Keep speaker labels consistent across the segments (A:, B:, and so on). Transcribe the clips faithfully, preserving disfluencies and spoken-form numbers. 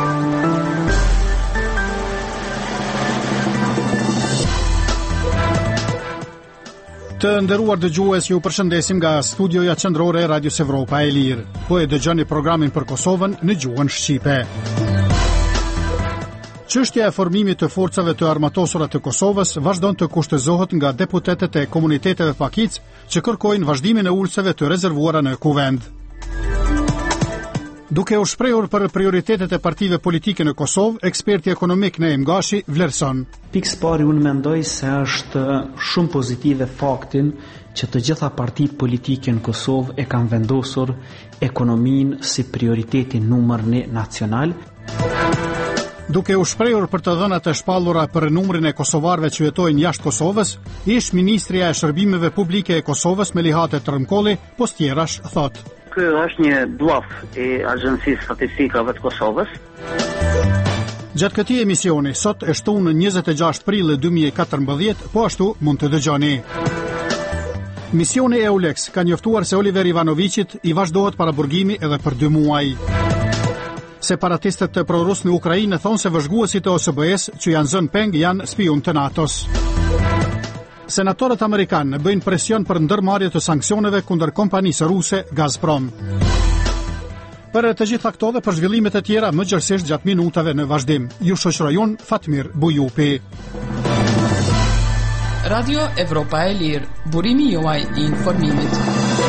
A: Të nderuar dëgjues, ju përshëndesim nga studioja qendrore e Radios Evropa e Lirë. Po e dëgjoni programin për Kosovën në gjuhën shqipe. Çështja e formimit të forcave të armatosura të Kosovës vazhdon të kushtëzohet nga deputetët e komuniteteve pakic që kërkojnë vazhdimin e ulëseve të rezervuara në kuvend. Duke u shprehur për prioritetet e partive politike në Kosovë, eksperti ekonomik Neim Gashi vlerëson.
B: Pikë pari unë mendoj se është shumë pozitive faktin që të gjitha partitë politike në Kosovë e kanë vendosur ekonominë si prioritetin numër një nacional.
A: Duke u shprehur për të dhënat e shpallura për numrin e kosovarëve që jetojnë jashtë Kosovës, ish ministrja e shërbimeve publike e Kosovës Melihate Trëmkolli postjerash thotë:
C: Ky është një bluff i Agjencisë Statistikave të Kosovës.
A: Gjatë këtij emisioni, sot e shtunë njëzet e gjashtë prill dy mijë e katërmbëdhjetë, po ashtu mund të dëgjoni. Misioni EULEX ka njoftuar se Oliver Ivanovicit i vazhdohet paraburgimi edhe për dy muaj. Separatistët prorus në Ukrainë thonë se vëzhguesit e O S B-s që janë zënë peng janë spion të NATO-s. Senatorët amerikanë bëjnë presion për ndërmarrje të sanksioneve kundër kompanisë ruse Gazprom. Për të gjitha këto dhe për zhvillimet e tjera më gjerësisht gjatë minutave në vazhdim, ju shoqëroj unë Fatmir Bujupi.
D: Radio Evropa e Lirë, burimi juaj i informimit.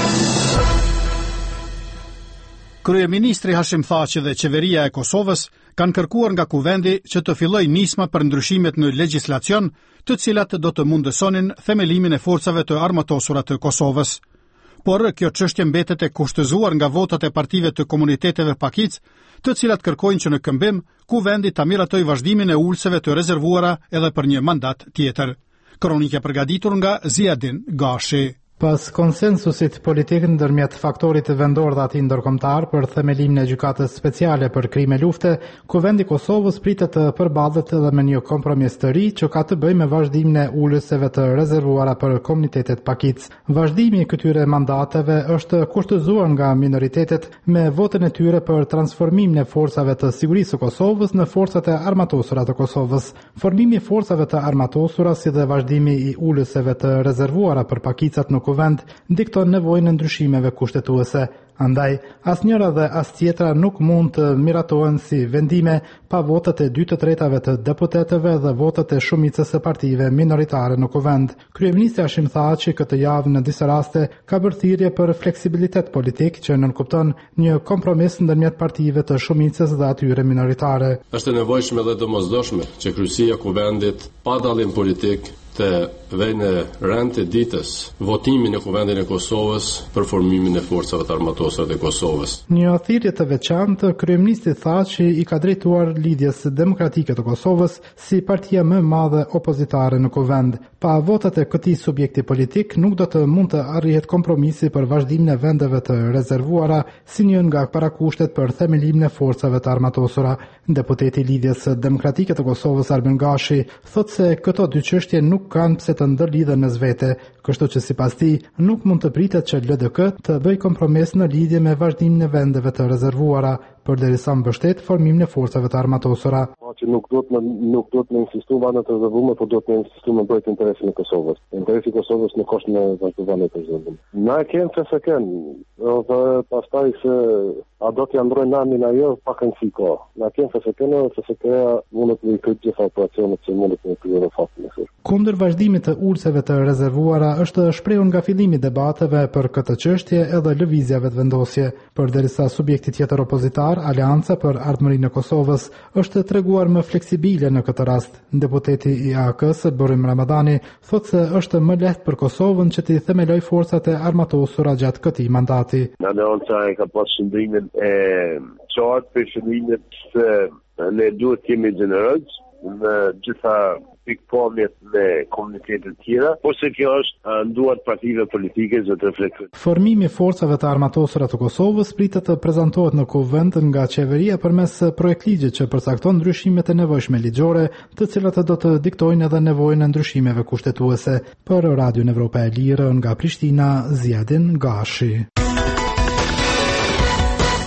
A: Kryeministri Hashim Thaçi dhe qeveria e Kosovës kanë kërkuar nga kuvendi që të fillojë nisma për ndryshimet në legjislacion, të cilat do të mundësonin themelimin e forcave të armatosura të Kosovës. Por kjo çështje mbetet e kushtëzuar nga votat e partive të komuniteteve pakic, të cilat kërkojnë që në këmbim kuvendi ta miratoj vazhdimin e ulëseve të rezervuara edhe për një mandat tjetër. Kronikë përgatitur nga Ziadin Gashi.
E: Pas konsensusit politik ndërmjet faktorit vendor dhe atij ndërkombëtar për themelimin e gjykatës speciale për krime lufte, kuvendi i Kosovës pritet të përballet edhe me një kompromis të ri që ka të bëjë me vazhdimin e ulëseve të rezervuara për komunitetet pakic. Vazhdimi i këtyre mandateve është kushtëzuar nga minoritetet me votën e tyre për transformimin e forcave të sigurisë së Kosovës në forcat e armatosura të Kosovës. Formimi i forcave të armatosura si dhe vazhdimi i ulëseve të rezervuara për pakicat në kuvend dikton nevojën e ndryshimeve kushtetuese. Andaj, asnjëra dhe as tjetra nuk mund të miratohen si vendime pa votat e dy të tretave të deputetëve dhe votat e shumicës së partive minoritare në kuvend. Kryeministri Hashim Thaçi këtë javë në disa raste ka bërë thirrje për fleksibilitet politik që nënkupton një kompromis ndërmjet partive të shumicës dhe atyre minoritare.
F: Është e nevojshme dhe domosdoshme që kryesia e kuvendit pa dallim politik të vënë në rend të ditës votimin e kuvendit e Kosovës për formimin e forcave të armatosura të Kosovës.
E: Një thirrje të veçantë kryeministri Thaçi i ka drejtuar Lidhjes Demokratike të Kosovës si partia më e madhe opozitare në kuvend. Pa votat e këtij subjekti politik nuk do të mund të arrihet kompromisi për vazhdimin e vendeve të rezervuara si një nga parakushtet për themelimin e forcave të armatosura. Deputeti i Lidhjes Demokratike të Kosovës Arben Gashi thotë se këto dy çështje nuk kanë pse të ndërlidhen mes vete, kështu që sipas tij nuk mund të pritet që L D K të bëjë kompromis në lidhje me vazhdimin e vendeve të rezervuara, përderisa mbështet formimin e forcave të armatosura.
G: Që nuk do të nuk do të insistuar vënë të rezervuara, por do të insistuar në bëjtë interesin e Kosovës. Interesi i Kosovës nuk është në vazhdimën e rezervimit. Na kemë që se kenë, dhe pastaj se a do të ndrojnë namin ajo pak në fiko. Na kemë që se kenë, që se krea mund të bëjë gjitha operacionet që mund të bëjë në faktin e saj.
E: Kundër vazhdimit të ulëseve të rezervuara është shprehur nga fillimi i debateve për këtë çështje edhe lëvizjave të vendosje, përderisa subjekti tjetër opozitar, Aleanca për Ardhmërinë e Kosovës, është treguar më fleksibile në këtë rast. Deputeti i A K-s Borim Ramadani thotë se është më lehtë për Kosovën që të themeloj forcat e armatosura gjatë këtij mandati.
G: Aleanca e ka pas shëndrimin e qartë për shëndrimin se ne duhet kemi gjenerëz në gjitha pikpamjet me komunitetet tjera, ose kjo është nduar partive politike që të reflektojnë.
E: Formimi i forcave të armatosura të Kosovës pritet të prezantohet në kuvend nga qeveria përmes projektligjit që përcakton ndryshimet e nevojshme ligjore, të cilat do të diktojnë edhe nevojën e ndryshimeve kushtetuese. Për Radio Evropa e Lirë nga Prishtina, Ziadin Gashi.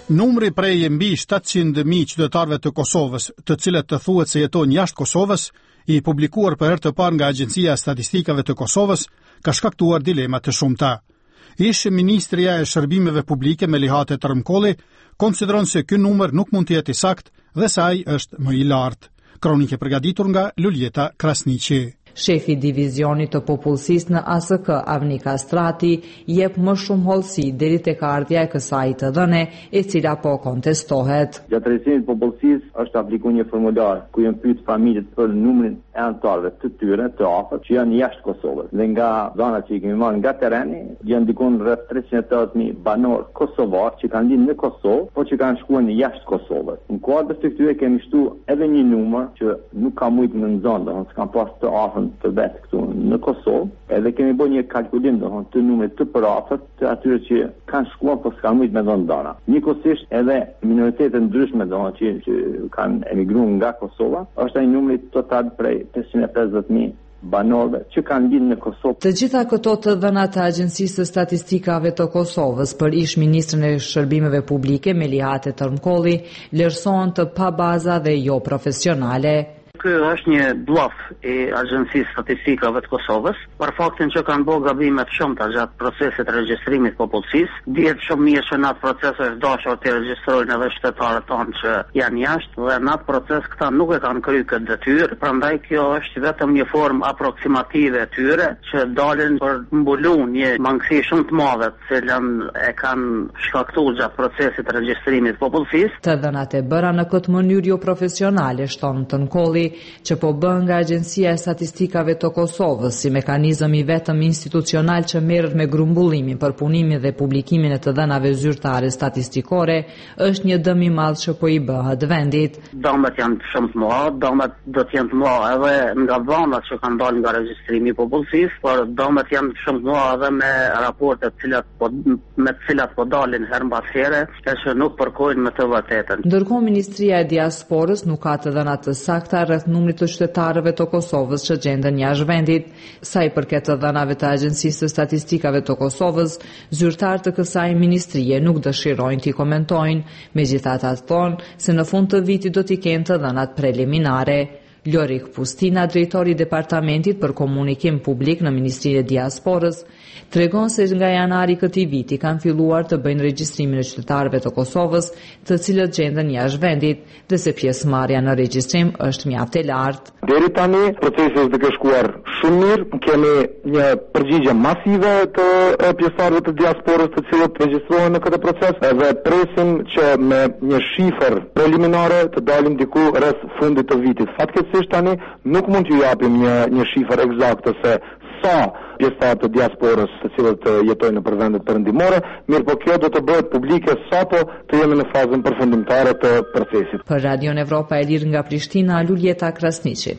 A: Numri prej mbi shtatëqind mijë qytetarëve të Kosovës, të cilët të thuhet se jetojnë jashtë Kosovës, i publikuar për herë të parë nga Agjencia e Statistikave të Kosovës, ka shkaktuar dilema të shumta. Ish Ministria e Shërbimeve Publike Melihate Tërmkolli konsideron se ky numër nuk mund të jetë i saktë dhe se ai është më i lartë. Kronike përgatitur nga Luljeta Krasniqi.
H: Shefi divizionit të popullsisë në A S K, Avnika Strati, jep më shumë hollësi deri tek ardhja e kësaj të dhëne, e cila po kontestohet.
I: Gjatërësimit popullsisë është aplikuar një formular ku janë pyet familjet për numrin e anëtarëve të tyre të afërt që janë jashtë Kosovës. Dhe nga dhënat që i kemi marrë nga tereni, janë dikon rreth treqind e tetëdhjetë mijë banor kosovar që kanë linë në Kosovë, por që kanë shkuar në jashtë Kosovës. Në kuadër të këtyre kemi shtuar edhe një numër që nuk ka mujt në zonë, domethënë s'kan pas të afërt të vetë këtu në Kosovë, edhe kemi bërë një kalkulim domethënë të numrit të përafërt të atyre që kanë shkuar por s'kan mujt me dhënë dana. Njëkohësisht edhe minoritetet ndryshme domethënë që, që kanë emigruar nga Kosova, është ai numri total prej pesëqind e pesëdhjetë mijë banorëve që kanë linë në Kosovë.
H: Të gjitha këto të dhëna të Agjencisë së Statistikave të Kosovës për ish ministrin e Shërbimeve Publike Melihate Tërmkolli vlerësohen të pa baza dhe jo profesionale.
C: Ky është një bllaf i Agjencisë Statistikave të Kosovës për faktin që kanë bërë gabime të shumta gjatë procesit të regjistrimit të popullsisë. Dihet shumë mirë që në atë proces është dashur të regjistrojnë edhe qytetarët tanë që janë jashtë dhe në atë proces këta nuk e kanë kryer këtë detyrë, prandaj kjo është vetëm një formë aproksimative e tyre që dalin për mbuluar një mangësi shumë të madhe të cilën e kanë shkaktuar gjatë procesit të regjistrimit të popullsisë.
H: Të dhënat e bëra në këtë mënyrë jo profesionale, shton Tërmkolli, që po bën nga Agjencia e Statistikave të Kosovës si mekanizëm i vetëm institucional që merret me grumbullimin, përpunimin dhe publikimin e të dhënave zyrtare statistikore, është një dëm i madh që po i bëhet vendit.
C: Dëmet janë shumë të mëdha, dëmet do të jenë të mëdha edhe nga dhënat që kanë dalë nga regjistrimi i popullsisë, por dëmet janë shumë të mëdha edhe me raporte të cilat po me të cilat po dalin her mbas here, që nuk përkojnë me të vërtetën.
H: Ndërkohë Ministria e Diasporës nuk ka të dhëna të sakta rreth numrit të qytetarëve të Kosovës që gjenden jashtë vendit. Sa i përket të dhënave të Agjencisë së Statistikave të Kosovës, zyrtarët të kësaj ministrie nuk dëshirojnë t'i komentojnë, megjithatë ata thonë se në fund të vitit do t'i kenë të dhënat preliminare. Lorik Pustina, drejtori i Departamentit për Komunikim Publik në Ministrinë e Diasporës, tregon se nga janari këtij viti kanë filluar të bëjnë regjistrimin e qytetarëve të Kosovës, të cilët gjenden jashtë vendit, dhe se pjesëmarrja në regjistrim është mjaft e lartë.
I: Deri tani procesi është duke shkuar shumë mirë, kemi një përgjigje masive të pjesëmarrëve të diasporës të cilët regjistrohen në këtë proces, edhe presim që me një shifër preliminare të dalim diku rreth fundit të vitit. Fatkeqësisht tani nuk mund t'ju japim një një shifër eksaktë se sa pjesëtarë të diasporës të cilët jetojnë në vendet perëndimore, mirë po kjo do të bëhet publike sapo të jemi në fazën përfundimtare të procesit.
H: Për Radion Evropa e Lirë nga Prishtina, Luljeta Krasniqi.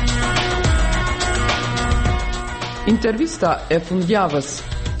D: Intervista e fundjavës.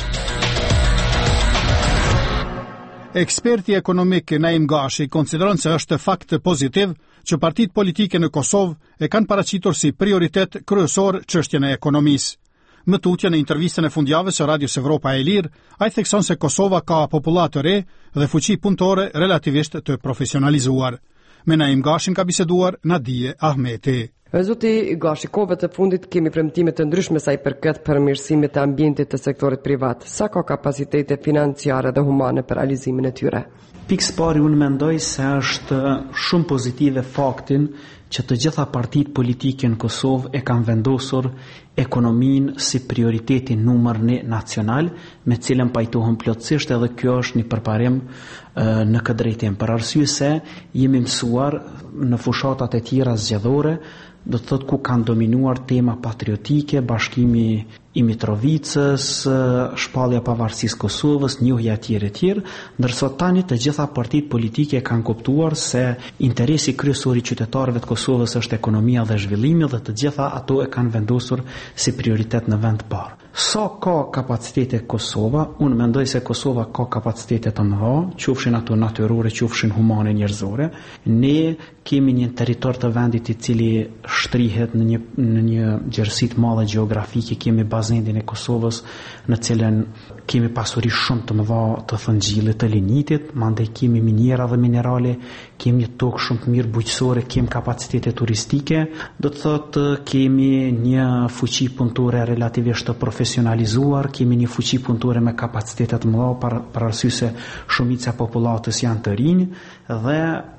A: Eksperti ekonomik Naim Gashi konsideron se është fakt pozitiv që partitë politike në Kosovë e kanë paraqitur si prioritet kryesor çështjen e ekonomisë. Më tutje në intervistën e fundjavës së Radios Evropa e Lirë, ai thekson se Kosova ka popullat të re dhe fuqi punëtore relativisht të profesionalizuar. Me Naim Gashin ka biseduar Nadije Ahmeti.
J: Zoti Gashi, kohëve të fundit kemi premtime të ndryshme sa i përket përmirësimit të ambientit të sektorit privat. Sa ka kapacitete financiare dhe humane për realizimin e tyre?
B: Pikë pari, unë mendoj se është shumë pozitive faktin që të gjitha partitë politike në Kosovë e kanë vendosur ekonominë si prioritetin numër një nacional, me cilën pajtohen plotësisht, edhe kjo është një përparim uh, në këtë drejtim. Për arsye se jemi mësuar në fushatat e tjera zgjedhore, do të thotë ku kanë dominuar tema patriotike, bashkimi i Mitrovicës, shpallja pavarësisë Kosovës, njohja e tjerë e tjerë, ndërsa tani të gjitha partitë politike kanë kuptuar se interesi kryesor i qytetarëve të Kosovës është ekonomia dhe zhvillimi, dhe të gjitha ato e kanë vendosur si prioritet në vend të parë. Sa ka kapacitete Kosova? Unë mendoj se Kosova ka kapacitete të mëdha, qofshin ato natyrore, qofshin humane, njerëzore. Ne kemi një territor të vendit i cili shtrihet në një në një gjerësi të madhe gjeografike, kemi bazendin e Kosovës në cilën kemi pasuri shumë të mëdha të thëngjillit të linitit, mandej kemi minjera dhe minerale, kemi tokë shumë të mirë bujqësore, kemi kapacitete turistike, do të thotë kemi një fuqi punëtore relativisht të profesionalizuar, kemi një fuqi punëtore me kapacitete të mëdha për, për arsye se shumica e popullatës janë të rinj dhe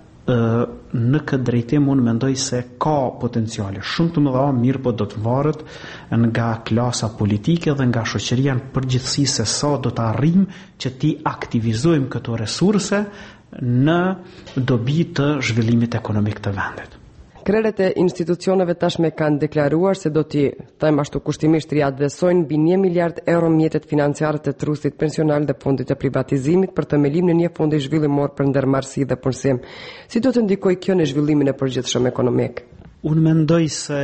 B: në këtë drejtim unë mendoj se ka potenciale shumë të mëdha, mirë po do të varet nga klasa politike dhe nga shoqëria në përgjithësi se sa do të arrijmë që ti aktivizojmë këto resurse në dobi të zhvillimit ekonomik të vendit.
J: Krerët e institucioneve tashme kanë deklaruar se do t'i, tajmë ashtu kushtimisht, riadresojnë mbi një miliard euro mjetet financiare të trustit pensional dhe fondit të privatizimit për themelimin e një fondi zhvillimor për ndërmarrësi dhe punësim. Si do të ndikojë kjo në zhvillimin e përgjithshëm ekonomik?
B: Unë mendoj se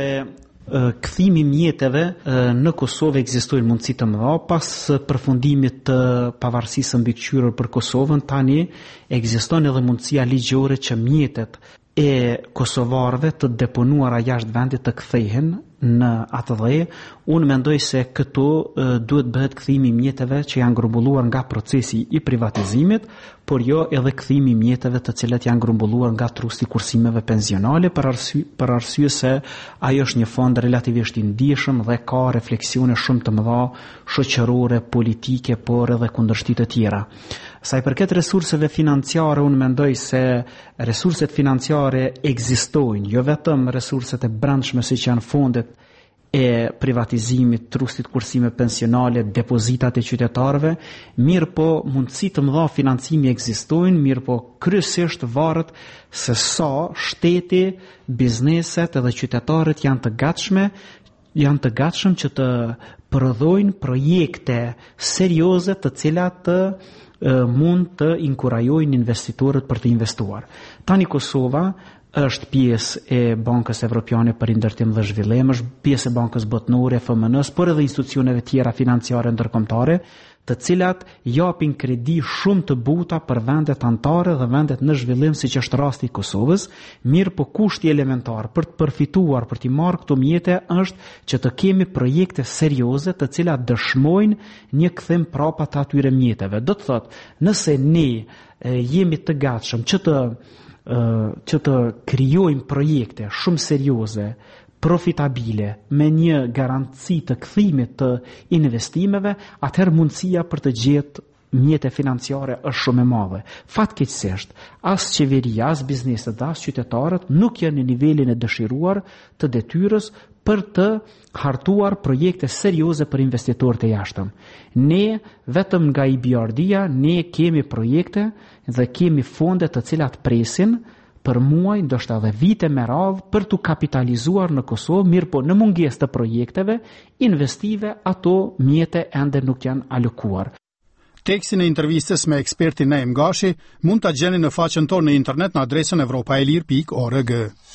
B: kthimi mjeteve në Kosovë ekzistojnë mundësi të mëdha pas përfundimit të pavarësisë mbikëqyrur për Kosovën. Tani ekziston edhe mundësia ligjore që mjetet e kosovarëve të deponuara jashtë vendit të kthehen në atë dhe. Unë mendoj se këto e, duhet bëhet kthimi mjeteve që janë grumbulluar nga procesi i privatizimit, por jo edhe kthimi mjeteve të cilat janë grumbulluar nga trusti kursimeve pensionale, për arsye, për arsye se ajo është një fond relativisht i ndihshëm dhe ka refleksione shumë të mëdha shoqërore, politike, por edhe kundërshti të tjera. Sa i përket resurseve financiare, unë mendoj se resurset financiare ekzistojnë, jo vetëm resurset e brendshme siç janë fondet e privatizimit, trustit kursime pensionale, depozitat e qytetarëve, mirë po mundësi të mëdha financimi ekzistojnë, mirë po kryesisht varet se sa shteti, bizneset edhe qytetarët janë të gatshme, janë të gatshëm që të prodhojnë projekte serioze të cilat të mund të inkurajojnë investitorët për të investuar. Tani Kosova është pjesë e Bankës Evropiane për Ndërtim dhe Zhvillim, është pjesë e Bankës Botërore, F M N-s, por edhe institucioneve tjera financiare ndërkombëtare, të cilat japin kredi shumë të buta për vendet anëtare dhe vendet në zhvillim, siç është rasti i Kosovës. Mirë po kushti elementar për të përfituar, për të marrë këto mjete është që të kemi projekte serioze të cilat dëshmojnë një kthim prapa të atyre mjeteve. Do të thotë, nëse ne e, jemi të gatshëm që të që të krijojmë projekte shumë serioze, profitabile, me një garanci të kthimit të investimeve, atëherë mundësia për të gjetë mjete financiare është shumë e madhe. Fatkeqësisht, as qeveria, as bizneset, as qytetarët nuk janë në nivelin e dëshiruar të detyrës për të hartuar projekte serioze për investitorët e jashtëm. Ne, vetëm nga I B R D-ja, ne kemi projekte dhe kemi fonde të cilat presin për muaj, ndoshta edhe vite me radhë, për të kapitalizuar në Kosovë, mirë po në mungesë të projekteve investive, ato mjete ende nuk janë alokuar.
A: Tekstin e intervistës me ekspertin Naim Gashi mund ta gjeni në faqen tonë në internet në adresën evropaelir pikë org.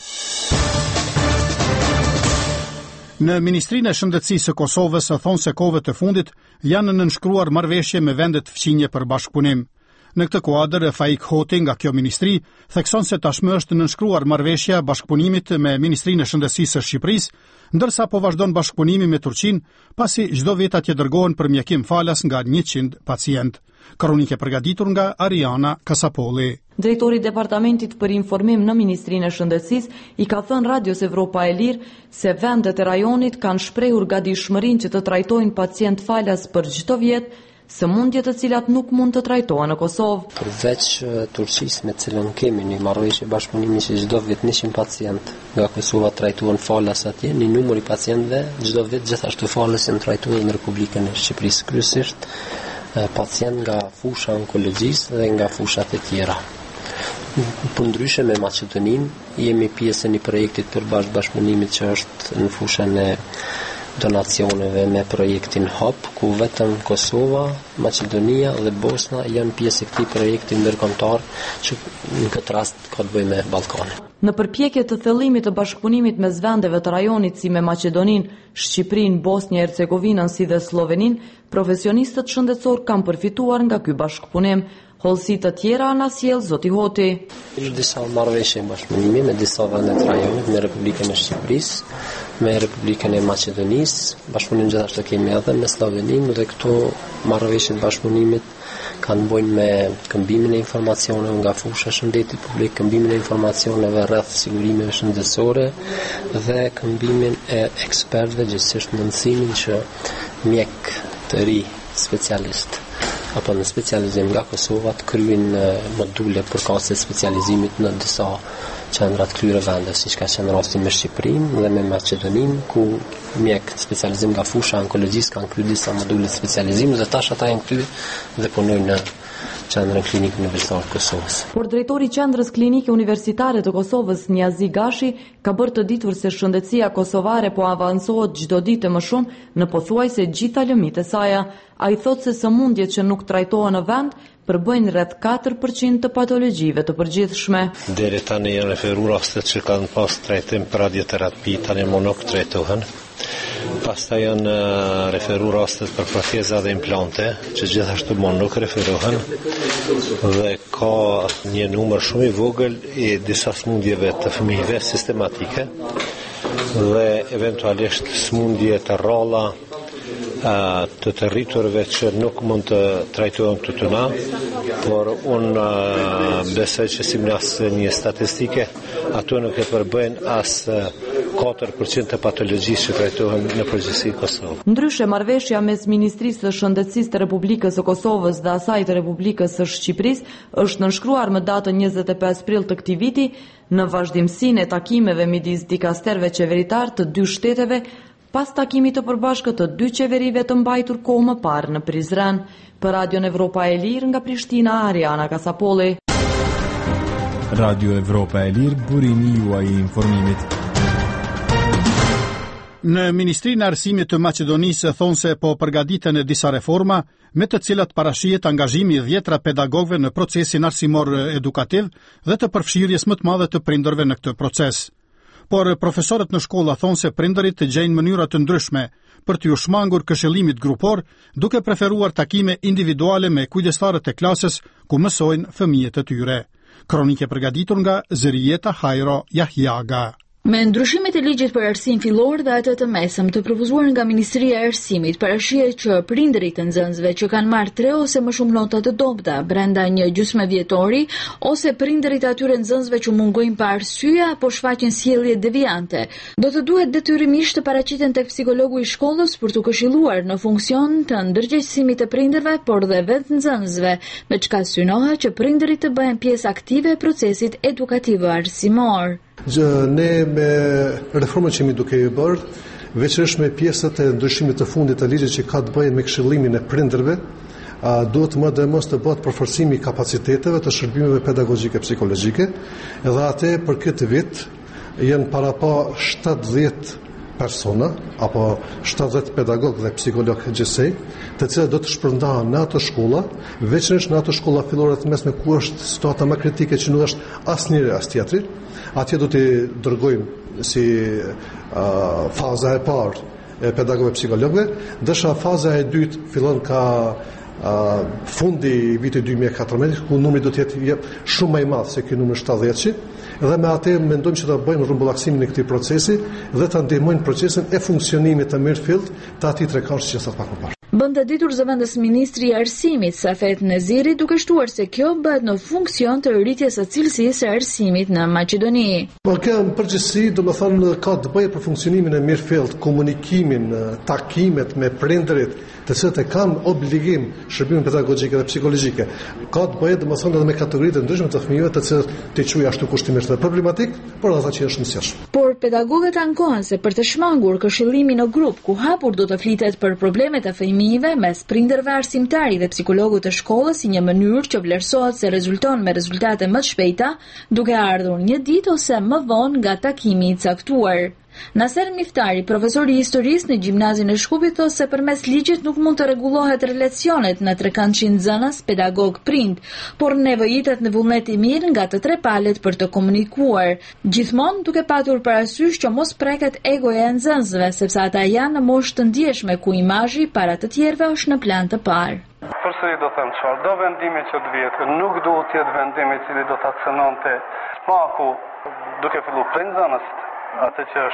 A: Në Ministrinë e Shëndetësisë së Kosovës thonë se kohëve të fundit janë nënshkruar marrëveshje me vendet fqinje për bashkëpunim. Në këtë kuadër, Faik Hoti nga kjo ministri thekson se tashmë është nënshkruar marrëveshja bashkëpunimit me Ministrinë e Shëndetësisë së Shqipërisë, ndërsa po vazhdon bashkëpunimi me Turqinë, pasi çdo vit atje dërgohen për mjekim falas nga njëqind pacient. Kronike përgatitur nga Ariana Kasapolli.
K: Drejtori i Departamentit për Informim në Ministrinë e Shëndetësisë i ka thënë Radios Evropa e Lirë se vendet e rajonit kanë shprehur gatishmërinë që të trajtojnë pacient falas për çdo vjet, sëmundje të cilat nuk mund të trajtohen në Kosovë.
L: Përveç Turqisë me cilën kemi një marrëveshje bashkëpunimi që çdo vit njëqind pacient nga Kosova trajtohen falas atje, një numër i pacientëve çdo vit gjithashtu falas janë trajtuar në Republikën e Shqipërisë, kryesisht pacient nga fusha onkologjisë dhe nga fushat e tjera. Për ndryshe me Maqedoninë, jemi pjesë e një projektit për bashkëpunimit që është në fushën e donacioneve me projektin H O P, ku vetëm Kosova, Maqedonia dhe Bosna janë pjesë e këtij projekti ndërkombëtar që në këtë rast ka të bëjë me Ballkanin.
K: Në përpjekje të thellimit të bashkëpunimit mes vendeve të rajonit si me Maqedoninë, Shqipërinë, Bosnjë e Hercegovinën si dhe Sloveninë, profesionistët shëndetësor kanë përfituar nga ky bashkëpunim. Hollësi të tjera na sjell zoti Hoti.
L: Është disa marrëveshje bashkëpunimi me disa vende të rajonit me Republikën e Shqipërisë, me Republikën e Maqedonisë. Bashkëpunim gjithashtu kemi edhe me Sloveninë dhe këto marrëveshje të bashkëpunimit kanë bojnë me këmbimin e informacioneve nga fusha shëndetit publik, këmbimin e informacioneve rreth sigurimeve shëndetësore dhe këmbimin e ekspertëve, gjithsesi mundësimin që mjek të ri specialist apo në specializim nga Kosova të kryejnë module përkatëse specializimit në disa qendra të kryera vende, siç ka qenë rasti me Shqipërinë dhe me Maqedoninë, ku mjek specializim nga fusha onkologjisë kanë kryer disa module specializimi dhe tash ata janë kryer dhe punojnë në Qendrën Klinike Universitare të Kosovës.
K: Por drejtori i Qendrës Klinike Universitare të Kosovës, Niazi Gashi, ka bërë të ditur se shëndetësia kosovare po avancohet çdo ditë më shumë në pothuajse gjitha lëmit e saj. Ai thotë se sëmundjet që nuk trajtohen në vend përbëjnë rreth katër përqind të patologjive të përgjithshme.
M: Deri tani janë referuar rastet që kanë pas trajtim për radioterapi, tani më nuk trajtohen. Pastaj janë referuar rastet për proteza dhe implante, që gjithashtu më nuk referohen, dhe ka një numër shumë i vogël i disa smundjeve të fëmijëve sistematike dhe eventualisht smundje të rralla të të rriturve që nuk mund të trajtohen të tëna, por unë besoj që si mjasë një statistike, ato nuk e përbëjnë asë katër përqind të patologjisë që trajtohen në përgjithësi Kosovë.
K: Ndryshe, marrëveshja mes Ministrisë së Shëndetësisë të Republikës së Kosovës dhe asaj të Republikës së Shqipërisë është nënshkruar më datën njëzet e pesë prill të këtij viti në vazhdimsinë e takimeve midis dikasterëve qeveritar të dy shteteve pas takimit të përbashkët të dy qeverive të mbajtur kohë më parë në Prizren. Për Radion Evropa e Lirë nga Prishtina, Ariana Kasapolli.
N: Radio Evropa e Lirë, burimi juaj i informimit.
A: Në Ministrinë e Arsimit të Maqedonisë thonë se po përgatiten disa reforma me të cilat parashihet angazhimi i dhjetra pedagogëve në procesin arsimor edukativ dhe të përfshirjes më të madhe të prindërve në këtë proces. Por profesorët në shkolla thonë se prindërit të gjejnë mënyra të ndryshme për t'ju shmangur këshillimit grupor, duke preferuar takime individuale me kujdestarët e klasës ku mësojnë fëmijët e tyre. Kronike përgatitur nga Zërijeta Hajro Jahjaga.
O: Me ndryshimet e ligjit për arsim fillor dhe atë të mesëm të propozuar nga Ministria e Arsimit, parashihet që prindërit e nxënësve që kanë marrë tre ose më shumë nota të dobta brenda një gjysmë vjetori, ose prindërit atyre nxënësve që mungojnë pa arsye apo shfaqin sjellje devijante, do të duhet detyrimisht të paraqiten tek psikologu i shkollës për të këshilluar në funksion të ndërgjegjësimit të prindërve, por dhe vetë nxënësve, me çka synohet që prindërit të bëhen pjesë aktive e procesit edukativ arsimor.
P: Ne me reformën që mi duke i bërë, veçërisht me pjesët e ndryshimit të fundit të ligjit që ka të bëjë me këshillimin e prindërve, duhet më dhe mos të bëhet përforcimi i kapaciteteve të shërbimeve pedagogjike psikologjike, edhe atë për këtë vit janë para pa shtatëdhjetë persona apo shtatëdhjetë pedagog dhe psikolog gjithsej, të cilët do të shpërndahen në ato shkolla, veçërisht në ato shkolla fillore të mesme ku është situata më kritike që nuk është asnjëri as tjetri. Atje do t'i dërgojmë si uh, faza e parë e pedagogëve psikologëve, ndërsa faza e dytë fillon ka uh, fundi i vitit dy mijë e katërmbëdhjetë, ku numri do të jetë shumë më i madh se ky numër shtatëdhjetë, dhe me atë mendojmë që ta bëjmë rrumbullaksimin e këtij procesi dhe ta ndihmojmë procesin e funksionimit të mirëfillt të atij trekansh që sa pak më parë.
O: Bën të ditur zëvendës Ministri i Arsimit Safet Neziri, duke shtuar se kjo bëhet në funksion të rritjes së cilësisë së arsimit në Maqedoni.
P: Po kjo në përgjithësi do të thonë ka të bëjë për funksionimin e mirëfillt, komunikimin, takimet me prindërit, të cilët e kanë obligim shërbimin pedagogjik dhe psikologjike. Ka të bëjë domethënë edhe me kategoritë ndryshme të fëmijëve, të cilët ti quaj ashtu kushtimisht të problematik, por ata që është mësjellshëm.
O: Por pedagogët ankohen se për të shmangur këshillimin në grup ku hapur do të flitet për problemet e fëmijëve mes prindërve, arsimtari dhe psikologut të shkollës si një mënyrë që vlerësohet se rezulton me rezultate më të shpejta, duke ardhur një ditë ose më vonë nga takimi i caktuar. Naser Miftari, profesor i historisë në gjimnazin e Shkupit, thotë se përmes ligjit nuk mund të rregullohet relacionet në trekëndshën nxënës pedagog prind, por nevojitet në vullnet i mirë nga të tre palët për të komunikuar, gjithmonë duke patur parasysh që mos preket egoja e nxënësve, sepse ata janë në moshë të ndjeshme ku imazhi para të tjerëve është në plan të parë.
Q: Përsëri do them çfarë, do vendimi që të vjetë, nuk duhet të jetë vendimi i cili do ta cënonte smaku duke filluar prej nxënës, atë që është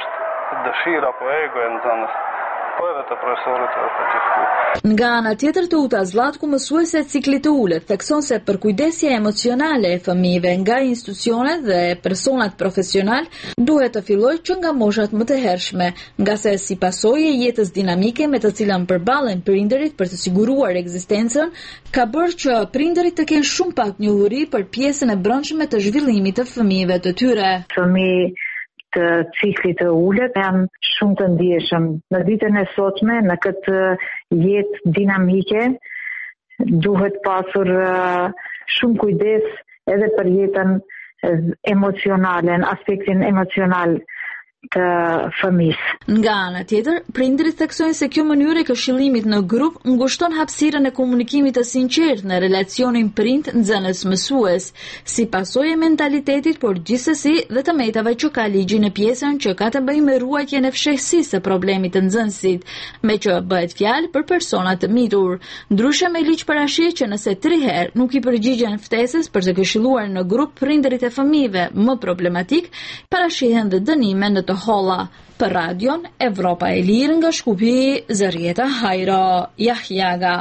Q: dëshira apo ego e nxënës, po edhe të profesorit edhe të gjithë.
O: Nga ana tjetër, Teuta Zlatku, mësuese e ciklit të ulët, thekson se përkujdesja emocionale e fëmijëve nga institucionet dhe personat profesional duhet të fillojë që nga moshat më të hershme, nga se si pasojë e jetës dinamike me të cilën përballen prindërit për të siguruar ekzistencën, ka bërë që prindërit të kenë shumë pak njohuri për pjesën e brendshme të zhvillimit të fëmijëve të tyre.
R: Fëmijë të ciklit të ulët janë shumë të ndjeshëm. Në ditën e sotme, në këtë jetë dinamike, duhet pasur uh, shumë kujdes edhe për jetën emocionale, në aspektin emocional të fëmisë.
O: Nga ana tjetër, prindërit theksojnë se kjo mënyrë e këshillimit në grup ngushton hapësirën e komunikimit të sinqertë në relacionin prind-nxënës mësues, si pasojë e mentalitetit, por gjithsesi dhe të metave që ka ligji në pjesën që ka të bëjë me ruajtjen e fshehësisë së problemit të nxënësit, me që bëhet fjalë për persona të mitur. Ndryshe me ligj parashih që nëse tri herë nuk i përgjigjen ftesës për të këshilluar në grup prindërit e fëmijëve më problematik, parashihen dhe dënime në të holla. Për radion Evropa e Lirë nga Shkupi, Zërieta Hajro Jahjaga.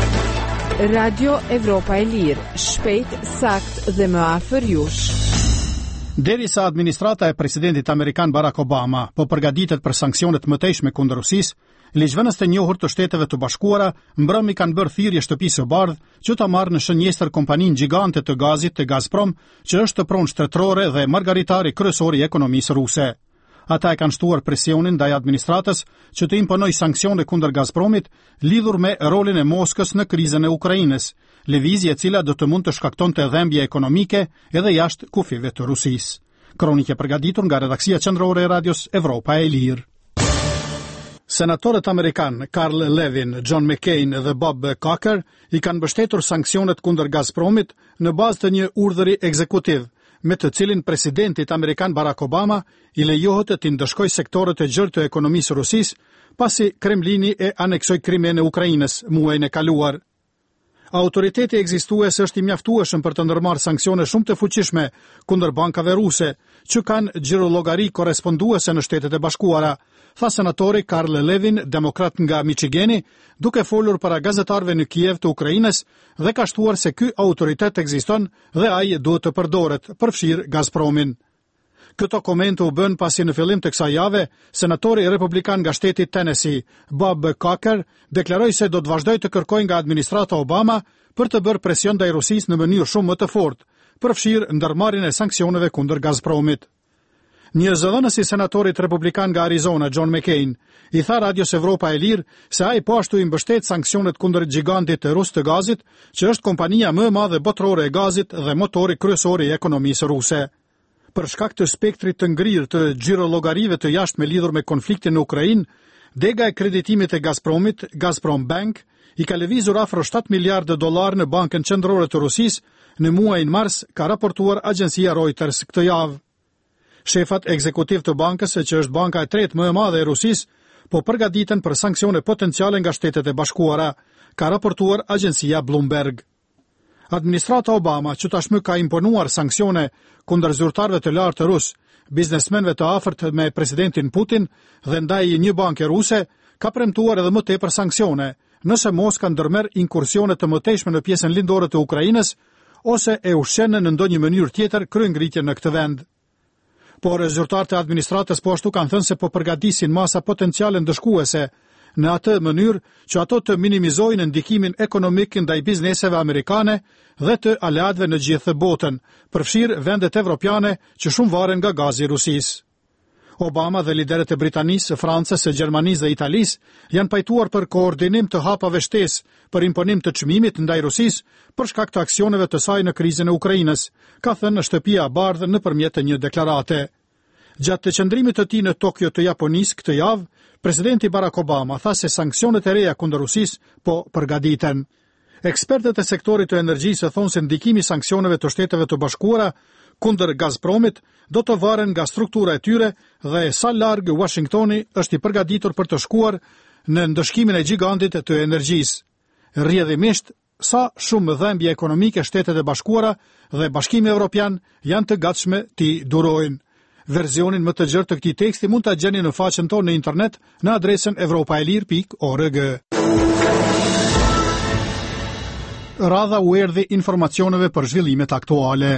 S: Radio Evropa e Lirë, shpejt, sakt dhe më afër jush.
A: Derisa administrata e presidentit amerikan Barack Obama po përgatitet për sanksionet mëtejshme kundër Rusisë, ligjvënës të njohur të Shteteve të Bashkuara mbrëmi kanë bërë thirrje shtëpisë së bardhë që ta marrë në shënjestër kompaninë gjigante të gazit të Gazprom, që është pronë shtetërore dhe margaritari kryesor i ekonomisë ruse. Ata e kanë shtuar presionin ndaj administratës që të imponoj sanksione kundër Gazpromit lidhur me rolin e Moskës në krizën e Ukrainës, lëvizje e cila do të mund të shkaktonte dhembje ekonomike edhe jashtë kufive të Rusisë. Kronike përgatitur nga redaksia qendrore e Radios Evropa e Lirë. Senatorët amerikan Carl Levin, John McCain dhe Bob Corker i kanë mbështetur sanksionet kundër Gazpromit në bazë të një urdhëri ekzekutiv, me të cilin presidentit amerikan Barack Obama i lejohet të ndëshkojë sektorët e gjerë të ekonomisë Rusisë, pasi Kremlini e aneksoi Krimen e Ukrainës muajin e kaluar. Autoriteti ekzistues është i mjaftueshëm për të ndërmarrë sanksione shumë të fuqishme kundër bankave ruse, që kanë xhirologari korresponduese në Shtetet e Bashkuara, tha senatori Carl Levin, demokrat nga Michigani, duke folur para gazetarëve në Kiev të Ukrainës dhe ka shtuar se ky autoritet ekziston dhe ai duhet të përdoret, përfshir Gazpromin. Këto komente u bën pasi në fillim të kësaj jave, senatori republikan nga shteti Tennessee, Bob Corker, deklaroi se do të vazhdojë të kërkojë nga administrata Obama për të bërë presion ndaj Rusisë në mënyrë shumë më të fortë, përfshir ndërmarrjen e sanksioneve kundër Gazpromit. Një zëdhënës i senatorit republikan nga Arizona, John McCain, i tha Radios Evropa e Lirë se ai po ashtu i mbështet sanksionet kundër gigantit të rus të gazit, që është kompania më e madhe botërore e gazit dhe motori kryesor i ekonomisë ruse. Për shkak të spektrit të ngrirë të xhirologarive të jashtme lidhur me konfliktin në Ukrainë, dega e kreditimit e Gazpromit, Gazprom Bank, i ka lëvizur afro shtat miliardë dollar në Bankën Qendrore të Rusisë në muajin mars, ka raportuar agjencia Reuters këtë javë. Shefat ekzekutiv të bankës, që është banka e tretë më e madhe e Rusisë, po përgatiten për sanksione potenciale nga Shtetet e Bashkuara, ka raportuar agjencia Bloomberg. Administrata Obama, që tashmë ka imponuar sanksione kundër zyrtarëve të lartë rus, biznesmenëve të afërt me presidentin Putin dhe ndaj një banke ruse, ka premtuar edhe më tepër sanksione, nëse Moska ndërmerr inkursione të mëtejshme në pjesën lindore të Ukrainës ose e ushqen në ndonjë mënyrë tjetër kryengritjen në këtë vend. Por zyrtarët e administratës po ashtu kanë thënë se po përgatisin masa potenciale ndëshkuese, në atë mënyrë që ato të minimizojnë ndikimin ekonomik ndaj bizneseve amerikane dhe të aleatëve në gjithë botën, përfshirë vendet evropiane që shumë varen nga gazi i Rusisë. Obama dhe liderët e Britanisë, Francës, Gjermanisë dhe Italisë janë pajtuar për koordinim të hapave shtesë për imponim të çmimit ndaj Rusisë për shkak të aksioneve të saj në krizën e Ukrainës, ka thënë Shtëpia e Bardhë nëpërmjet një deklarate. Gjatë të qëndrimit të tij në Tokyo të Japonisë këtë javë, presidenti Barack Obama tha se sanksionet e reja kundër Rusisë po përgatiten. Ekspertët e sektorit të energjisë thonë se ndikimi i sanksioneve të Shteteve të Bashkuara kundër Gazpromit do të varen nga struktura e tyre dhe sa larg Washingtoni është i përgatitur për të shkuar në ndëshkimin e gigantit të energjisë. Rrjedhimisht, sa shumë dhembje ekonomike Shtetet e Bashkuara dhe Bashkimi Evropian janë të gatshme t'i durojnë. Versionin më të gjerë të këtij teksti mund ta gjeni në faqen tonë në internet në adresën evropaelir pikë org. Radha u erdhi informacioneve për zhvillimet aktuale.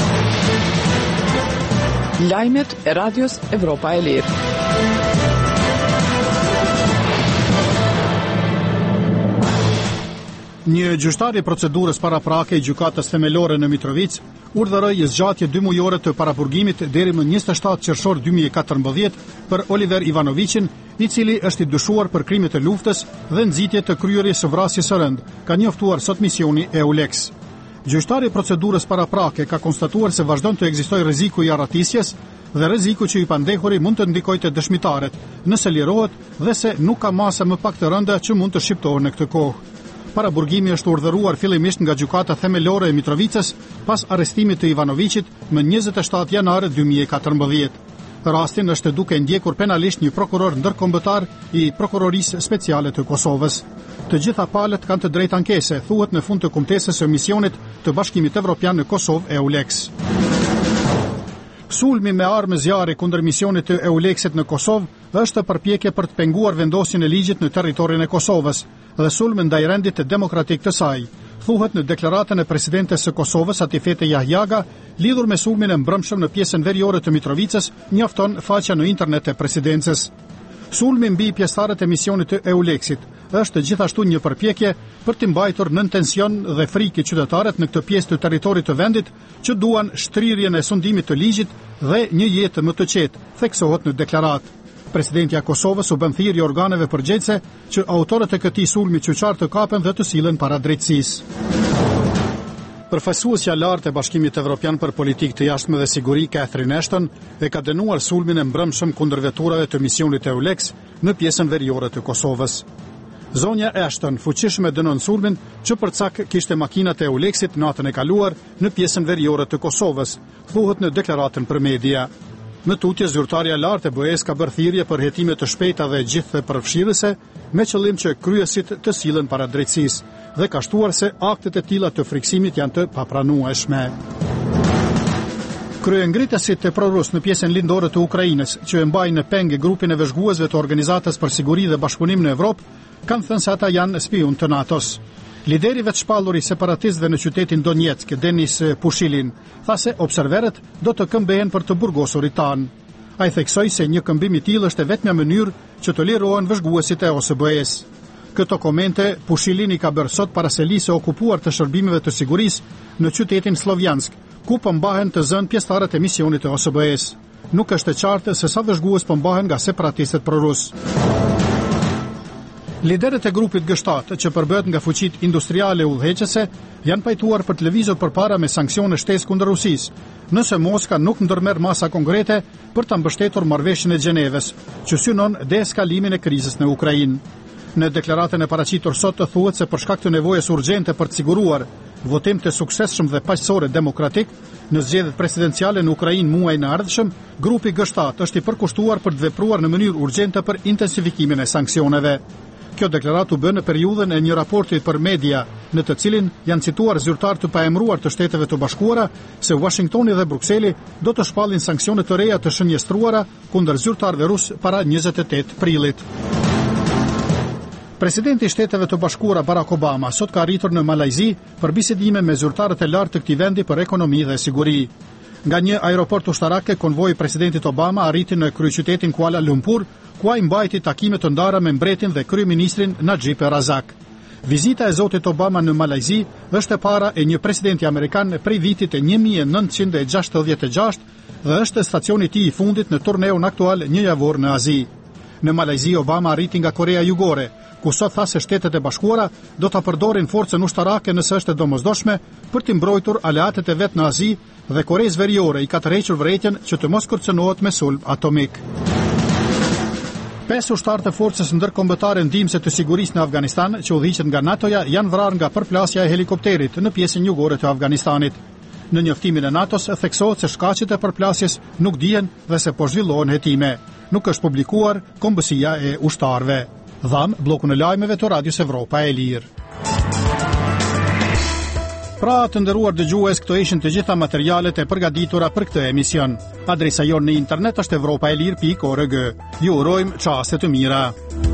D: Lajmet e Radios Evropa e Lirë.
A: Një gjyqtar i procedurës paraprake i gjykatës themelore në Mitrovic urdhëroi zgjatje dy mujore të paraburgimit deri më njëzet e shtatë qershor dy mijë e katërmbëdhjetë për Oliver Ivanovicin, i cili është i dyshuar për krimet e luftës dhe nxitje të kryerjes së vrasjes së rënd, ka njoftuar sot misioni EULEX. Gjyqtari i procedurës paraprake ka konstatuar se vazhdon të ekzistojë rreziku i arratisjes dhe rreziku që i pandehuri mund të ndikojë te dëshmitarët nëse lirohet dhe se nuk ka masa më pak të rënda që mund të shqiptohen në këtë kohë. Paraburgimi është urdhëruar fillimisht nga gjykata themelore e Mitrovicës pas arrestimit të Ivanovicit më njëzet e shtatë janar dy mijë e katërmbëdhjetë. Rastin është duke ndjekur penalisht një prokuror ndërkombëtar i Prokurorisë Speciale të Kosovës. Të gjitha palët kanë të drejtë ankese, thuhet në fund të kumtesës së misionit të Bashkimit Evropian në Kosovë EULEX. Sulmi me armë zjarri kundër misionit të EULEX-it në Kosovë është përpjekje për të penguar vendosjen e ligjit në territorin e Kosovës dhe sulmi ndaj rendit demokratik të saj, thuhet në deklaratën e presidentes së Kosovës Atifete Jahjaga, lidhur me sulmin e mbrëmshëm në pjesën veriore të Mitrovicës, njofton faqja në internet e presidencës. Sulmi mbi pjesëtarët e misionit të EULEX-it është gjithashtu një përpjekje për të mbajtur nën tension dhe frikë qytetarët në këtë pjesë të territorit të vendit që duan shtrirjen e sundimit të ligjit dhe një jetë më të qetë, theksohet në deklaratë. Presidenti i Kosovës u bën thirrje organeve përgjegjëse që autorët e këtij sulmi qyçar të kapen dhe të sillen para drejtësisë. Përfaqësuesja e lartë e Bashkimit Evropian për Politikë të Jashtme dhe Siguri, Catherine Ashton, e ka dënuar sulmin e mbrëmshëm kundër veturave të misionit EULEX në pjesën veriore të Kosovës. Zonja Ashton fuqishme dënon sulmin që përcak kishte makinat e EULEX-it natën e kaluar në pjesën veriore të Kosovës, thuhet në deklaratën për media. Në tutje, zyrtarja lartë e B E S ka bërë thirrje për hetime të shpejta dhe gjithë përfshirëse, me qëllim që kryesit të sillen para drejtësisë dhe ka shtuar se aktet e tilla të friksimit janë të papranueshme. Kryengritësit e prorus në pjesën lindore të Ukrainës, që e mbajnë në pengë grupin e vëzhguesve të Organizatës për Siguri dhe Bashkëpunim në Evropë, kanë thënë se ata janë spion të NATO-s. Lideri veçpallur i separatistëve në qytetin Donetsk, Denis Pushilin, tha se observerët do të këmbehen për të burgosurit tanë. Ai theksoi se një këmbim i tillë është e vetmja mënyrë që të lirohen vëzhguesit e O S B E-s. Këto komente Pushilin i ka bërë sot para selisë okupuar të shërbimeve të sigurisë në qytetin Slovjansk, ku po mbahen të zënë pjesëtarët e misionit të O S B E-s. Nuk është e qartë se sa vëzhgues po mbahen nga separatistët prorus. Liderët e grupit G shtatë, që përbëhet nga fuqitë industriale udhëheqëse, janë pajtuar për të lëvizur përpara me sanksione shtesë kundër Rusisë, nëse Moska nuk ndërmerr masa konkrete për ta mbështetur marrëveshjen e Gjenevës, që synon deeskalimin e krizës në Ukrainë. Në deklaratën e paraqitur sot të thuhet se për shkak të nevojës urgjente për të siguruar votim të suksesshëm dhe paqësor demokratik në zgjedhjet presidenciale në Ukrainë muajin e ardhshëm, grupi G shtatë është i përkushtuar për të vepruar në mënyrë urgjente për intensifikimin e sanksioneve. Kjo deklaratë u bë në periudhën e një raporti për media, në të cilin janë cituar zyrtar të paemëruar të Shteteve të Bashkuara se Washingtoni dhe Brukseli do të shpallin sanksione të reja të shënjestruara kundër zyrtarëve rus para njëzet e tetë prillit. Presidenti i Shteteve të Bashkuara Barack Obama sot ka arritur në Malajzi për bisedime me zyrtarët e lartë të këtij vendi për ekonomi dhe siguri. Nga një aeroport ushtarak, konvoji i presidentit Obama arriti në kryeqytetin Kuala Lumpur, ku ai mbajti takime të ndara me mbretin dhe kryeministrin Najib Razak. Vizita e zotit Obama në Malajzi është e para e një presidenti amerikan prej vitit e një mijë e nëntëqind e gjashtëdhjetë e gjashtë dhe është stacioni i tij i fundit në turneun aktual një javor në Azi. Në Malajzi Obama arriti nga Korea Jugore, ku sot tha se Shtetet e Bashkuara do ta përdorin forcën ushtarake nëse është e domosdoshme për të mbrojtur aleatet e vet në Azi dhe Koreas Veriore i ka tërhequr vërejtjen që të mos kërcënohet me sulm atomik. Pesë ushtarë të forcës ndërkombëtare ndihmëse të sigurisë në Afganistan, që udhëhiqen nga NATO-ja, janë vrarë nga përplasja e helikopterit në pjesën jugore të Afganistanit. Në njoftimin e NATO-s theksohet se shkaqet e përplasjes nuk dihen dhe se po zhvillohen hetime. Nuk është publikuar kombësia e ushtarëve. Dham, blokun e lajmeve të Radios Evropa e Lirë. Pra të nderuar dëgjues, këto ishin të gjitha materialet e përgatitura për këtë emision. Adresa jonë në internet është evropaelir pikë org. Ju urojmë çaste të mira.